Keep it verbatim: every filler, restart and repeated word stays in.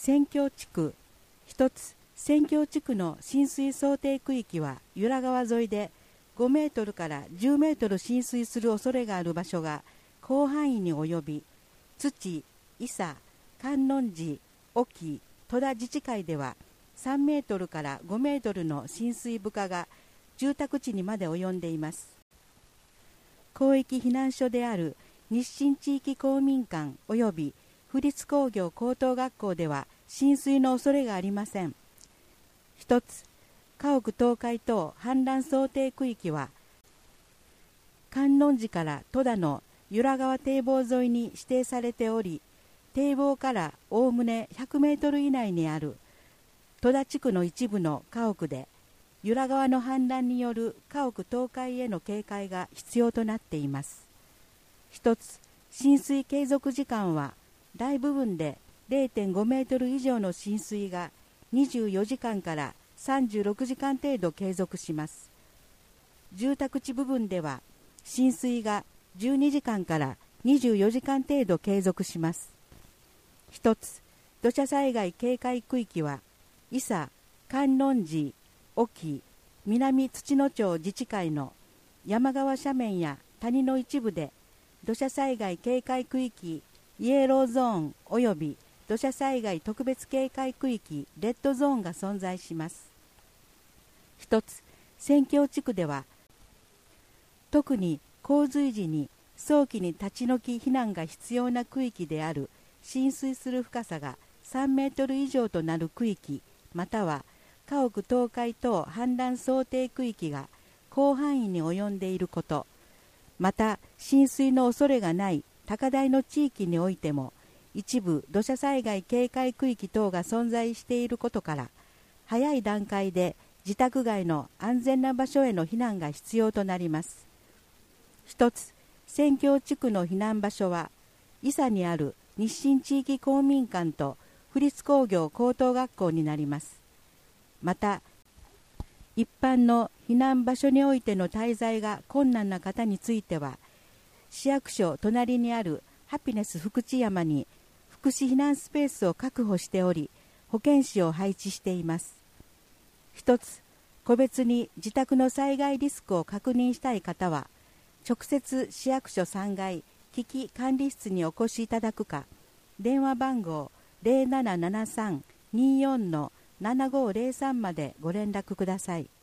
宣教地区。一つ、宣教地区の浸水想定区域は由良川沿いでごメートルからじゅうメートル浸水する恐れがある場所が広範囲に及び、土、伊佐、観音寺、隠岐、戸田自治会ではさんメートルからごメートルの浸水深が住宅地にまで及んでいます。広域避難所である日清地域公民館及び府立工業高等学校では浸水の恐れがありません。一つ、家屋倒壊等氾濫想定区域は観音寺から戸田の由良川堤防沿いに指定されており、堤防からおおむねひゃくメートル以内にある戸田地区の一部の家屋で由良川の氾濫による家屋倒壊への警戒が必要となっています。一つ、浸水継続時間は大部分で れいてんごメートル以上の浸水がにじゅうよじかんからさんじゅうろくじかん程度継続します。住宅地部分では浸水がじゅうにじかんからにじゅうよじかん程度継続します。一つ、土砂災害警戒区域は伊佐、観音寺、隠岐、南土野町自治会の山側斜面や谷の一部で土砂災害警戒区域イエローゾーン及び土砂災害特別警戒区域レッドゾーンが存在します。一つ、宣教地区では特に洪水時に早期に立ち退き避難が必要な区域である浸水する深さがさんメートル以上となる区域または家屋倒壊等氾濫想定区域が広範囲に及んでいること、また浸水の恐れがない高台の地域においても一部土砂災害警戒区域等が存在していることから、早い段階で自宅外の安全な場所への避難が必要となります。一つ、宣教地区の避難場所は伊佐にある日清地域公民館と府立工業高等学校になります。また一般の避難場所においての滞在が困難な方については、市役所隣にあるハピネス福知山に福祉避難スペースを確保しており、保健師を配置しています。一つ、個別に自宅の災害リスクを確認したい方は、直接市役所さんがい危機管理室にお越しいただくか、電話番号 ゼロななななさんにーよんのななごーゼロさん までご連絡ください。